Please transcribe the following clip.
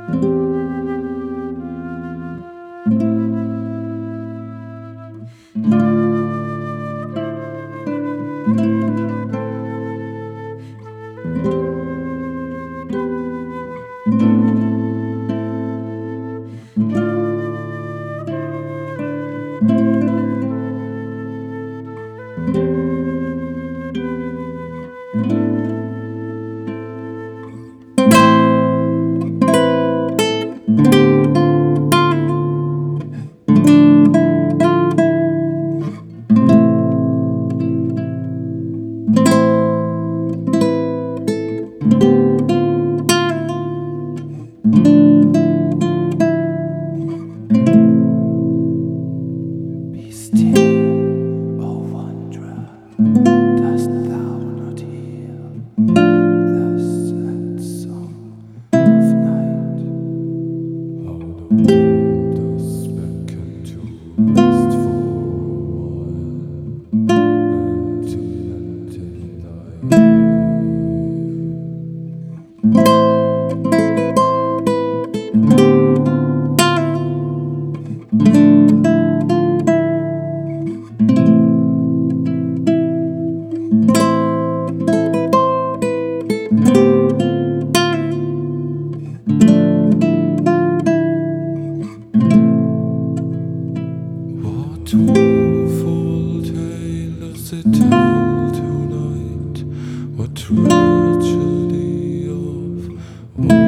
Be still, O wanderer, dost thou not hear the sad song of night? How the wind does beckon to rest for a while, and to lend in thy ear. What woeful tale does it tell tonight? What tragedy of